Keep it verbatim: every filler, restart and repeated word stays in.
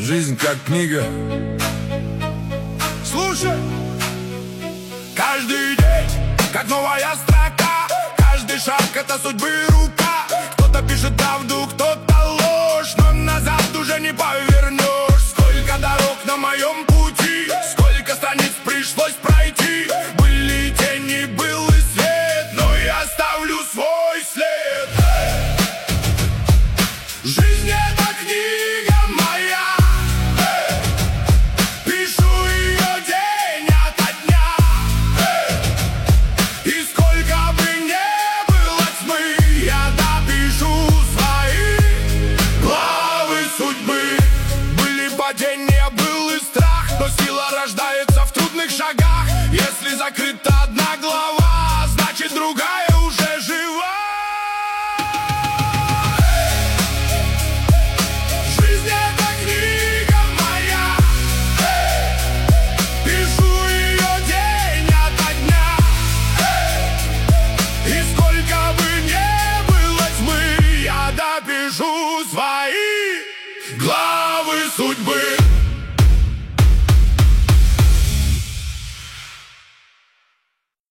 Жизнь как книга. Слушай, каждый день, как новая строка. Каждый шаг — это судьбы рука. Кто-то пишет правду, кто-то ложь, но назад уже не повернешь. Сколько дорог на моем пути, сколько страниц пришлось пройти. Были тени, был и свет, но я оставлю свой след. Жизнь — это книга моя, пишу ее день ото дня. И сколько бы ни было тьмы, я допишу свои главы судьбы. Были падения, был и страх, но сила рождается в трудных шагах. Если закрыта одна глава, значит другая уже жива. Жизнь — это книга моя, пишу ее день ото дня. И сколько бы ни было тьмы, я допишу свои главы судьбы.